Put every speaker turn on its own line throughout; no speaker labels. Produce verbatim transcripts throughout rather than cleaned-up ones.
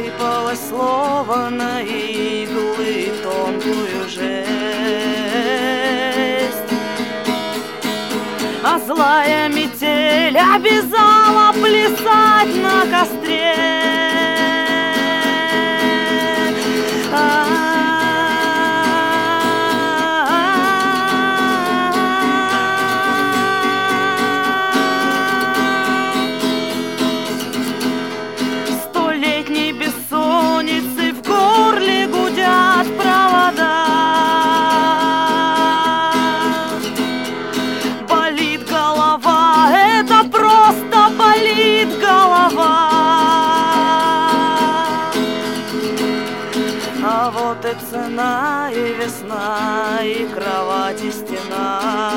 Рассыпалось слово на иглы тонкую жесть, а злая метель обязала плясать на костре. Столетней бессонницы в горле гудят провода. Болит голова, это просто болит голова. А вот и цена, и весна, и кровать, и стена.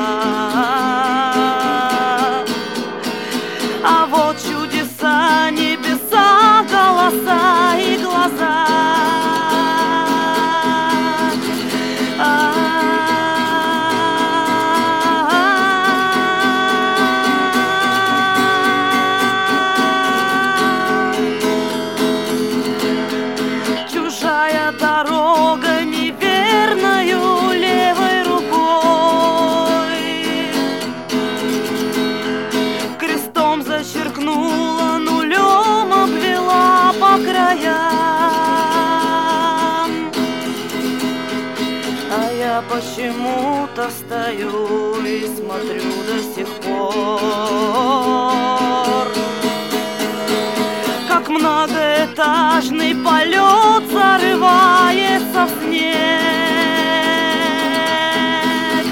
А вот чудеса, небеса, голоса и глаза. Чужая дорога неверною левой рукой крестом зачеркнула, нулем обвела по краям. А я почему-то стою и смотрю до сих пор, как многоэтажный полет зарывается в снег.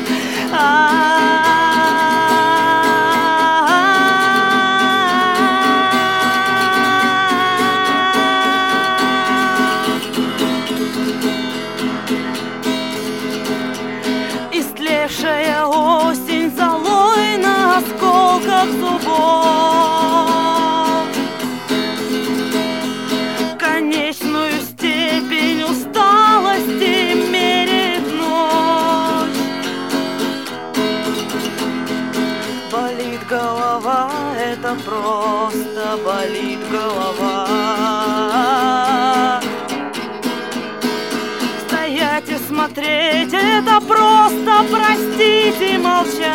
Истлевшая осень золой на осколках зубов конечную степень усталости мерит ночь. Болит голова, это просто болит голова. Стоять и смотреть, это просто простить и молчать.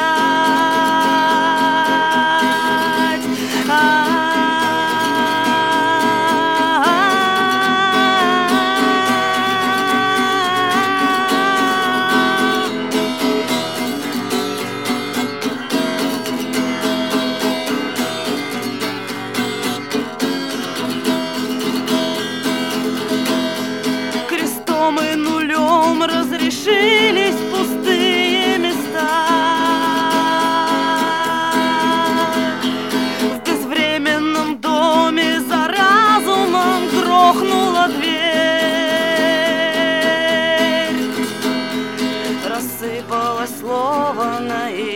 Крестом и нулем разрешились пустые места. В безвременном доме за разумом грохнула дверь. Рассыпалось слово на